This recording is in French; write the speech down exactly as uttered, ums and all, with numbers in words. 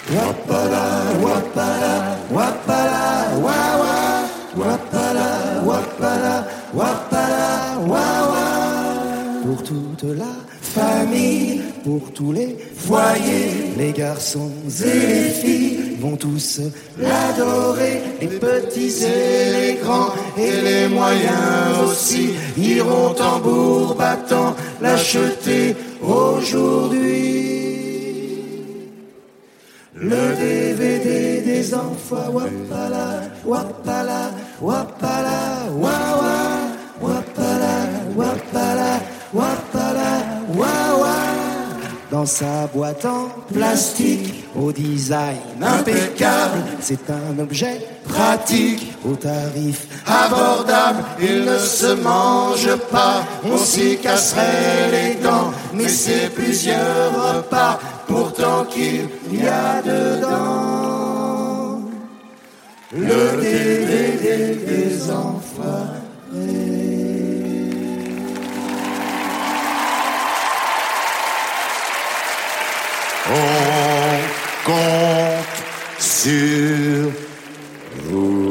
Wapala, wapala, wapala, wawa. Wapala, wapala, wapala, wawa. Pour toute la famille, pour tous les foyers, les garçons et les filles vont tous l'adorer. Les petits et les grands et les moyens aussi iront tambour battant l'acheter aujourd'hui. Le D V D des enfants, wapala, wapala, wapala, wawa, wapala, wapala, wapala, wawa. Dans sa boîte en plastique, au design impeccable, c'est un objet pratique, au tarif abordable. Il ne se mange pas, on s'y casserait les dents, mais c'est plusieurs repas, pourtant qu'il y a dedans. Le D V D des enfoirés. On compte sur vous.